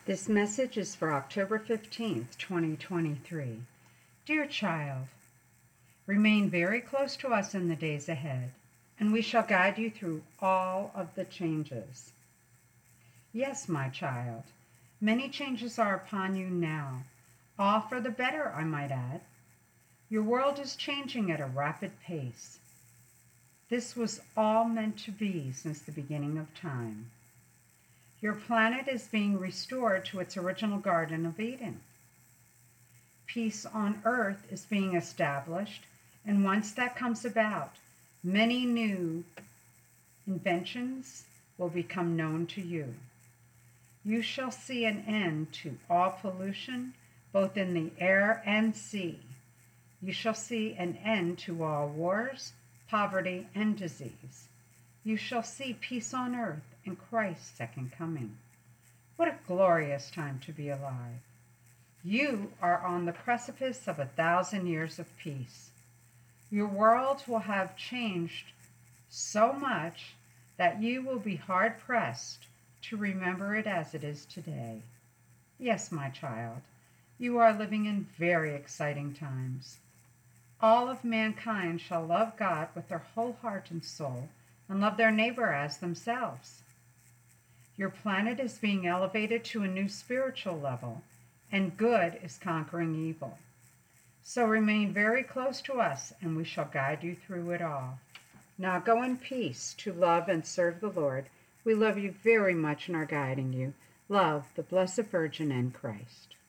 This message is for October 15th, 2023. Dear child, remain very close to us in the days ahead, and we shall guide you through all of the changes. Yes, my child, many changes are upon you now, all for the better, I might add. Your world is changing at a rapid pace. This was all meant to be since the beginning of time. Your planet is being restored to its original Garden of Eden. Peace on Earth is being established, and once that comes about, many new inventions will become known to you. You shall see an end to all pollution, both in the air and sea. You shall see an end to all wars, poverty, and disease. You shall see peace on earth and Christ's second coming. What a glorious time to be alive. You are on the precipice of 1,000 years of peace. Your world will have changed so much that you will be hard-pressed to remember it as it is today. Yes, my child, you are living in very exciting times. All of mankind shall love God with their whole heart and soul, and love their neighbor as themselves. Your planet is being elevated to a new spiritual level, and good is conquering evil. So remain very close to us, and we shall guide you through it all. Now go in peace to love and serve the Lord. We love you very much and are guiding you. Love, the Blessed Virgin and Christ.